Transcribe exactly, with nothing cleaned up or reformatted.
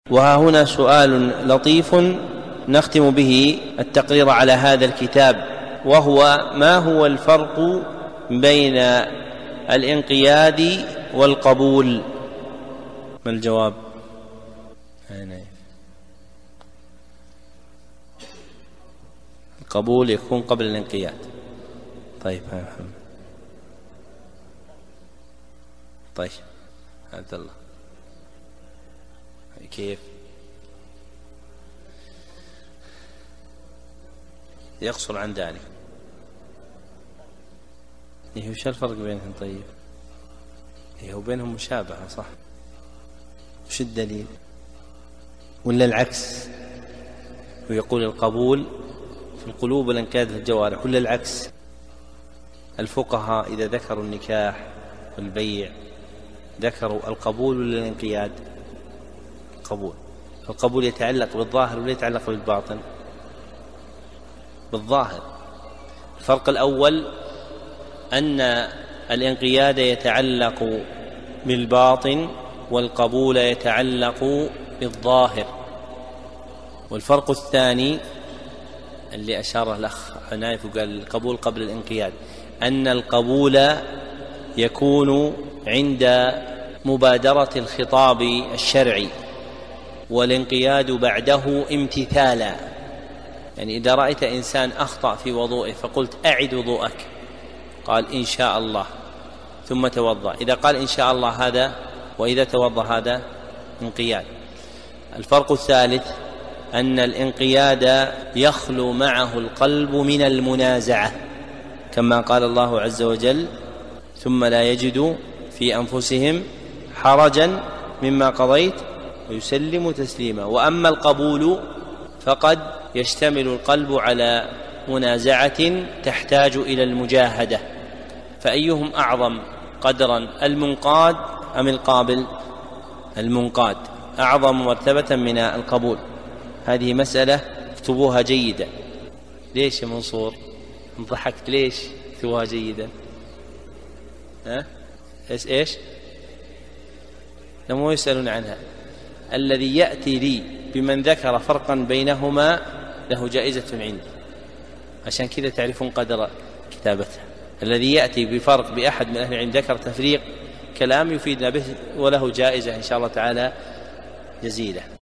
وها هنا سؤال لطيف نختم به التقرير على هذا الكتاب، وهو: ما هو الفرق بين الانقياد والقبول؟ ما الجواب؟ القبول يكون قبل الانقياد. طيب يا محمد. طيب عبد الله كيف يقصر عن ذلك؟ إيه وش الفرق بينهم؟ طيب إيه وبينهم مشابهة صح؟ وش الدليل؟ ولا العكس ويقول القبول في القلوب والانقياد في الجوارح، ولا العكس؟ الفقهاء إذا ذكروا النكاح والبيع ذكروا القبول ولا الانقياد؟ القبول. القبول يتعلق بالظاهر ولا يتعلق بالباطن؟ بالظاهر. الفرق الأول أن الانقياد يتعلق بالباطن والقبول يتعلق بالظاهر. والفرق الثاني اللي أشاره الأخ عنايف وقال القبول قبل الانقياد، أن القبول يكون عند مبادرة الخطاب الشرعي، والانقياد بعده امتثالا. يعني إذا رأيت إنسان أخطأ في وضوءه فقلت أعد وضوءك، قال إن شاء الله ثم توضأ، إذا قال إن شاء الله هذا، وإذا توضأ هذا انقياد. الفرق الثالث أن الانقياد يخلو معه القلب من المنازعة، كما قال الله عز وجل: ثم لا يجدوا في أنفسهم حرجا مما قضيت ويسلموا تسليما. وأما القبول فقد يشتمل القلب على منازعة تحتاج إلى المجاهدة، فأيهم أعظم قدرا، المنقاد أم القابل؟ المنقاد أعظم مرتبة من القبول. هذه مسألة اكتبوها جيدا. ليش يا منصور ضحكت؟ ليش اكتبوها جيدا؟ ها؟ إيش إيش؟ لم يسألون عنها. الذي يأتي لي بمن ذكر فرقا بينهما له جائزة عندي، عشان كذا تعرفون قدر كتابتها. الذي يأتي بفرق بأحد من أهل العلم ذكر تفريق كلام يفيدنا به وله جائزة إن شاء الله تعالى جزيلة.